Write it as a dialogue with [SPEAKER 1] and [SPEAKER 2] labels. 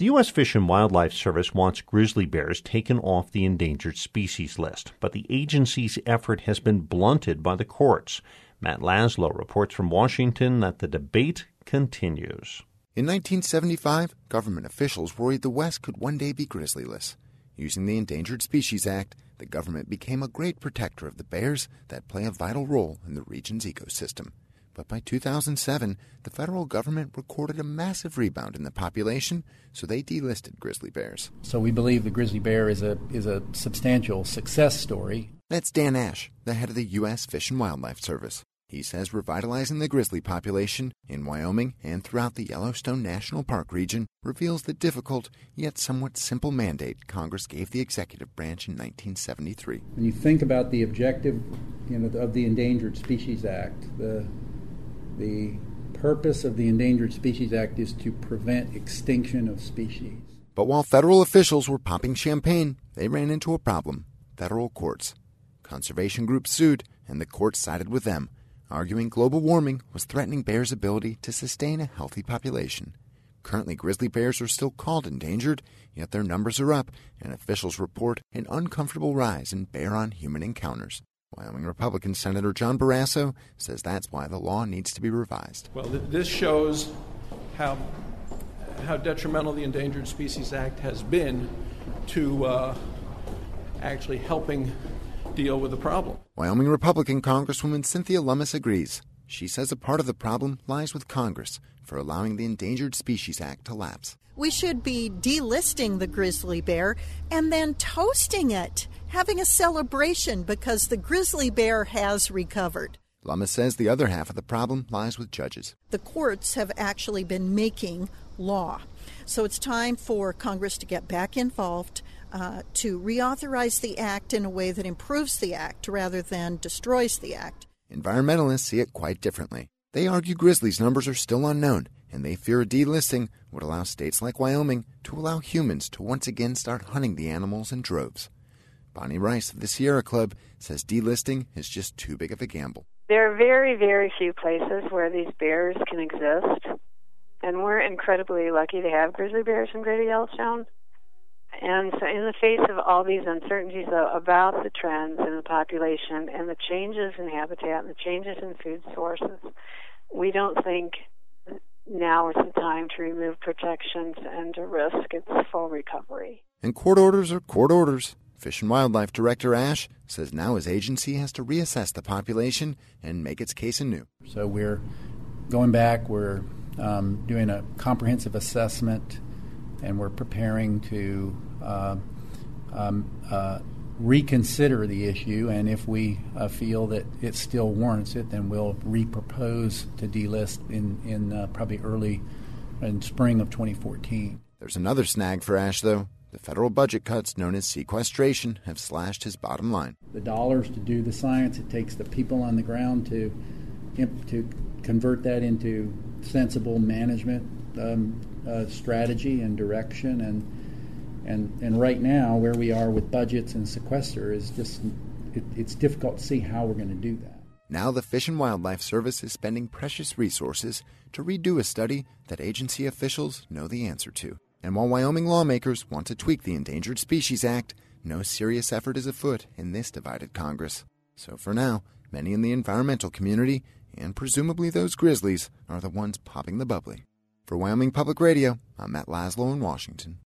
[SPEAKER 1] The U.S. Fish and Wildlife Service wants grizzly bears taken off the endangered species list, but the agency's effort has been blunted by the courts. Matt Laszlo reports from Washington that the debate continues.
[SPEAKER 2] In 1975, government officials worried the West could one day be grizzlyless. Using the Endangered Species Act, the government became a great protector of the bears that play a vital role in the region's ecosystem. But by 2007, the federal government recorded a massive rebound in the population, so they delisted grizzly bears.
[SPEAKER 3] So we believe the grizzly bear is a substantial success story.
[SPEAKER 2] That's Dan Ash, the head of the U.S. Fish and Wildlife Service. He says revitalizing the grizzly population in Wyoming and throughout the Yellowstone National Park region reveals the difficult yet somewhat simple mandate Congress gave the executive branch in 1973.
[SPEAKER 3] When you think about the objective, of the Endangered Species Act, the purpose of the Endangered Species Act is to prevent extinction of species.
[SPEAKER 2] But while federal officials were popping champagne, they ran into a problem: federal courts. Conservation groups sued, and the courts sided with them, arguing global warming was threatening bears' ability to sustain a healthy population. Currently, grizzly bears are still called endangered, yet their numbers are up, and officials report an uncomfortable rise in bear-on-human encounters. Wyoming Republican Senator John Barrasso says that's why the law needs to be revised.
[SPEAKER 4] Well, this shows how detrimental the Endangered Species Act has been to actually helping deal with the problem.
[SPEAKER 2] Wyoming Republican Congresswoman Cynthia Lummis agrees. She says a part of the problem lies with Congress for allowing the Endangered Species Act to lapse.
[SPEAKER 5] We should be delisting the grizzly bear and then toasting it, having a celebration because the grizzly bear has recovered.
[SPEAKER 2] Lummis says the other half of the problem lies with judges.
[SPEAKER 5] The courts have actually been making law. So it's time for Congress to get back involved, to reauthorize the act in a way that improves the act rather than destroys the act.
[SPEAKER 2] Environmentalists see it quite differently. They argue grizzlies' numbers are still unknown, and they fear a delisting would allow states like Wyoming to allow humans to once again start hunting the animals in droves. Bonnie Rice of the Sierra Club says delisting is just too big of a gamble.
[SPEAKER 6] There are very, very few places where these bears can exist, and we're incredibly lucky to have grizzly bears in Greater Yellowstone. And so in the face of all these uncertainties, though, about the trends in the population and the changes in habitat and the changes in food sources, we don't think now is the time to remove protections and to risk its full recovery.
[SPEAKER 2] And court orders are court orders. Fish and Wildlife Director Ash says now his agency has to reassess the population and make its case anew.
[SPEAKER 3] So we're going back, we're doing a comprehensive assessment, and we're preparing to reconsider the issue, and if we feel that it still warrants it, then we'll repropose to delist in probably early in spring of 2014.
[SPEAKER 2] There's another snag for Ash, though. The federal budget cuts known as sequestration have slashed his bottom line.
[SPEAKER 3] The dollars to do the science, it takes the people on the ground to convert that into sensible management strategy and direction, and right now where we are with budgets and sequester is just it's difficult to see how we're going to do that.
[SPEAKER 2] Now the Fish and Wildlife Service is spending precious resources to redo a study that agency officials know the answer to. And while Wyoming lawmakers want to tweak the Endangered Species Act, no serious effort is afoot in this divided Congress. So for now, many in the environmental community, and presumably those grizzlies, are the ones popping the bubbly. For Wyoming Public Radio, I'm Matt Laszlo in Washington.